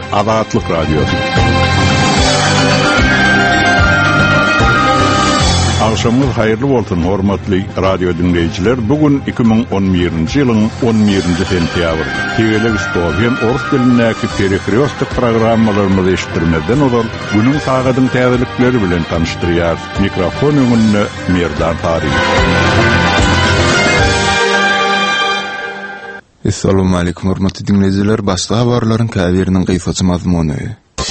Azatlyk Radiosu. Akşamınız hayırlı bolsun hormatly radio dinleyijiler. Bugün 2011-nji ýylyň 11-nji sentýabr. Tegeleg istorýan orus dilindäki periferiostik programmalarymyzy eşitdirmeden olan günüň tagadyň täzelikleri bilen tanışdyrýar. Mikrofon öňünde Merdan Tariň. Assalamu alaykum hormatly dinleyijiler. Başga habarlaryň käbiriniň gysaça mazmuny.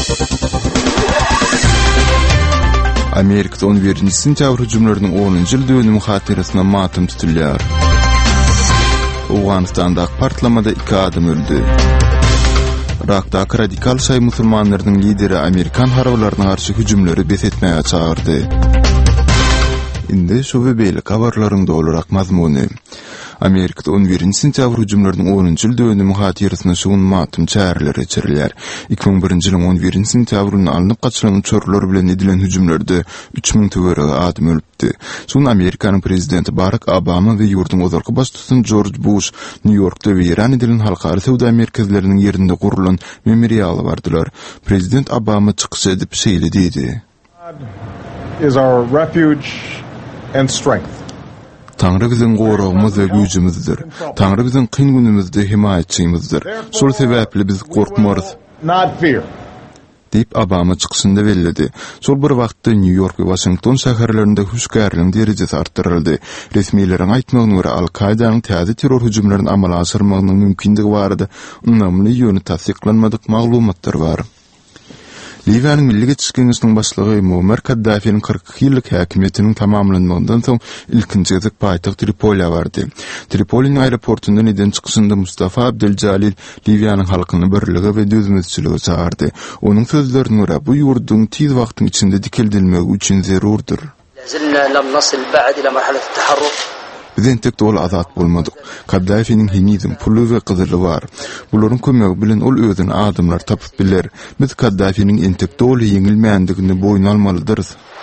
Amerika'da 11. sentyabr hüjümlerinin 10-njy ýyl dönümi hatyrasyna matym tutulýar. Awganistanda partlamada 2 adam öldü. Irak'daki radikal şay musulmanlarynyň lideri Amerikan harbalaryna garşy hüjümleri besetmäge çağırdy. Indi şu we beýle habarlaryň dolarak mazmuny. Amerika'da 11. sentyabr hüjümlerinin 10-njy ýyl dönümi hatyrasyna şuň matym çäreleri geçirilýär. 2001-nji ýylyň 11. sentýabryny alnyp gaçyran uçurlar bilen edilen hüjümlerde 3000 töwerege adam ölüpdi. Şuň Amerikanyň prezidenti Barack Obama we ýurdun ozarky başçysy George Bush New York'da weýran edilen halkary sowda merkezleriniň ýerinde gurulan memorialy bardylar. Prezident Obama çykyş edip şeýle dedi: "Is our refuge and strength." Tanrı bizim goragymyz we güýjümizdir. Tanrı bizim kyn günümizde himayetçimizdir. Şol sebäpli biz korkmarys. Not fear. Deyip Obama çykyşynda bellädi. Şol bir wagtda New York we Washington şäherlerinde huşgärliň derejesi artdyryldy. Resmiýleriň aýtmagyna görä Al-Qaidanyň täze terror hüjümlerini amala aşyrmagynyň mümkinligi bardy. Ünlemli ýöne tasdiklanmadyk maglumatlar bar. Libyanyň Milli Geçiş Geňeşiniň başlygy Muammar Kaddafiň 40 ýyllyk häkimetiniň tamamlanmagynyň soň ilkinji gezek paýtaxt Tripoliýa bardy. Tripoliň aeroportundan eden çykyşynda Mustafa Abdeljalil Libyanyň halkyny birligi we dözmezçiligi çağırdy. Onuň sözlerine görä bu ýurdun tiz wagtyň içinde dikildilmegi üçin zerurdur. Lazilna lam nasil ba'd ila marhalat at-taharruk. Biz entek dol azat bolmadyk. Kaddafiň hinizm, pulu we gyzyly bar. Bularyň kömegi bilen ol özüne adamlar tapyp biler. Biz Kaddafiň entek dol ýeňilmeýändigini boýun almalydyr.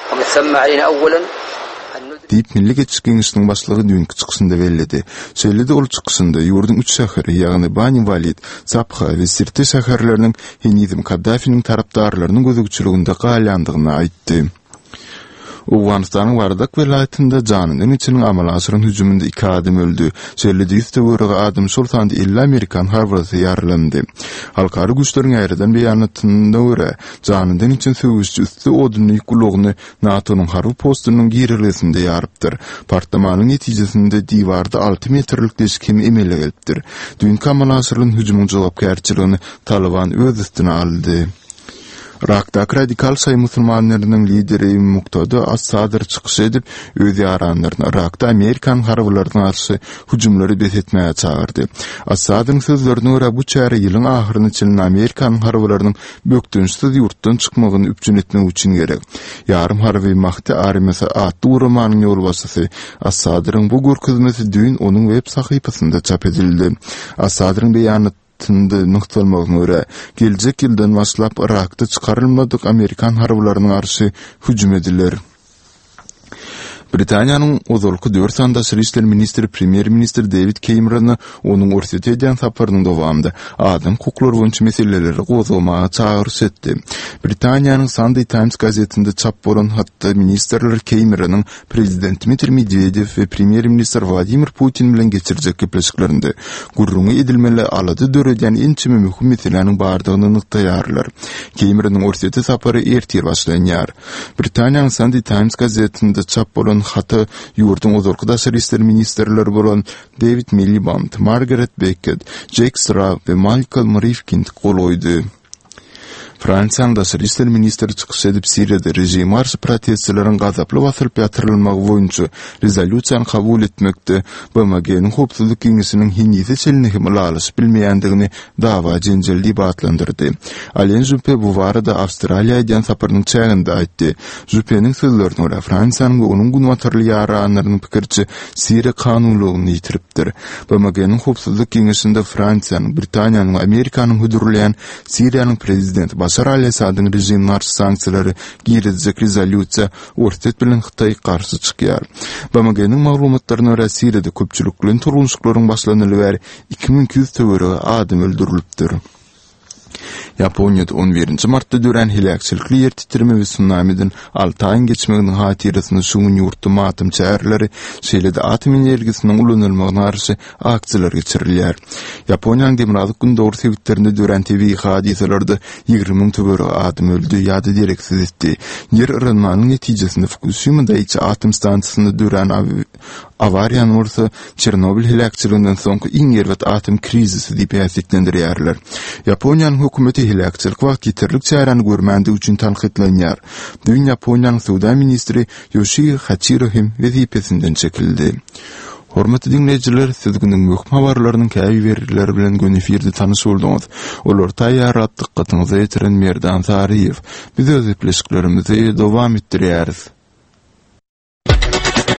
Deyip Milli Geçiş Geňeşiniň başlygy dünkü çykyşynda bellädi. Şeýlede ol çykyşynda ýurdun 3 şäheri, ýagny Bani Walid, Sabha we Sirte şäherleriniň hinizm Kaddafiň tarapdarlarynyň gözükçüliginde galyandygyny aýtdy. Awganistanyň Wardak welaýetinde janynyň içiniň amala aşyran hüjüminde 2 adam öldü. Şeýlede 100 töwerege adam şol sanda 50 Amerikan harbarasy ýaralandy. Halkary güýçleriň aýrydan beýanatyna görä, janynyň için söwüşçi üstü oduny gulugyny NATO-nyň harby postunyň girilesinde ýarypdyr. Partlamanyň netijesinde diwarda 6 metrlik deşkim emele gelipdir. Dünkü amala aşyran hüjümüň jogapkärçiligini Taliban öz üstüne aldy. Irak'daki radikal şay musulmanlarynyň lideri Muqtada as-Sadr çykyş edip öz ýaranlaryny Irak'da Amerikan harbalaryna garşy hüjümleri besetmäge çağırdy. As-Sadryň sözlerine görä bu çäre ýylyň ahyryny çylyn Amerikan harbalarynyň bökdünçsiz ýurtdan çykmagyny üpjün etmek üçin gerek. Ýarym harby mahty armyasy atly uramanyň ýolbaşçysy As-Sadryň bu görkezmesi dün onuň web sahypasynda çap edildi. As-Sadryň beýany noktalmagyna görä geljek ýyldan başlap Irak'da çykarylmadyk Amerikan harbalarynyň garşy hüjüm ediler. Britaniýanyň ozalky 4 sandaşy işler ministri Premier Minister David Cameron'y onuň orset eden saparynyň dowamında adam hukuklary boýunça meseleleri gozulmaga çağırış etdi. Britaniýanyň Sunday Times gazetinde çap bolan hatda ministerler Cameron'yň prezident Dmitry Medvedev we Premier Minister Vladimir Putin bilen geçirjek gepleşiklerinde gurrungy edilmeli alady döredýän ençe möhüm meseleleriň bardygyny nyktaýarlar. Cameron'yň orseti sapary ertir başlanýar. Britaniýanyň Sunday Times gazetinde çap bolan hatta ýurdun ozarkydaş işler ministerleri bolan David Miliband, Margaret Beckett, Jack Straw ve Michael Rifkind gol oýdy. Fransiýanyň daşary işler ministri çykyş edip Siriýada rejim garşy protestçileriň gazaply basyryp ýatyrylmagy boýunça rezolýusiýany kabul etmekde BMG'niň howpsuzlyk geňeşiniň hinýeti çelnegi mulalyş bilmeýändigini dawa jenjel diýip atlandyrdy. Alain Juppé bu barada Awstraliýadan saparynyň çäginde aýtdy. Juppéniň sözlerine görä Fransiýanyň we onuň günwatarly ýaranlarynyň pikirçi Siriýa kanunlugyny ýitiripdir. BMG'niň howpsuzlyk geňeşinde Fransiýanyň, Britaniýanyň, Amerikanyň hödürleýän Siriýanyň prezidenti Bashar al-Asad'ın rejimine karşı sanksiýalary girizjek rezolýusiýa ortak bilen Xitay karşı çykýar. BMG'niň maglumatlaryna görä Siriýada köpçülikliň turgunçlyklaryň başlanyly bäri 2200 töwerege adam öldürilipdir. Japonya'da 11. Mart'ta dören hilakçılıklı yer titreme we tsunami'den 6 ayın geçmeginin hatiratını suğun yurttu matım çağrıları seylede atom enerjisinin ulanılmağına arası akçılar geçirilýär. Japonya'nın demiradık gün doğru sevitlerinde dören tebii hadiselerde 20.000 töbörü adam öldü ýa-da direksiz etdi. Yer ırınmanın neticesinde Fukushima'da içi atom stansiyasında dören avariyan orta Çernobil hilakçılığından soňky iň gerwet atom krizisi diýip ýaşyklandyryarlar. Japonya'nın hökümeti hilakçılık wagt ýeterlik çarany görmändi üçin tanqidlanýar. Dün Japonya'nın Suda ministri Yoshihiro Hachiro hem wezipesinden çekildi. Hormatly dinleyijiler, siz günüň möhüm habarlarynyň käbi berileri bilen gönefirde tanış bolduňyz. Olar taýýaratdyk, gatyňyza ýetiren Merdan Sariýew. Biz öz epleşiklerimizi dowam etdirýäris.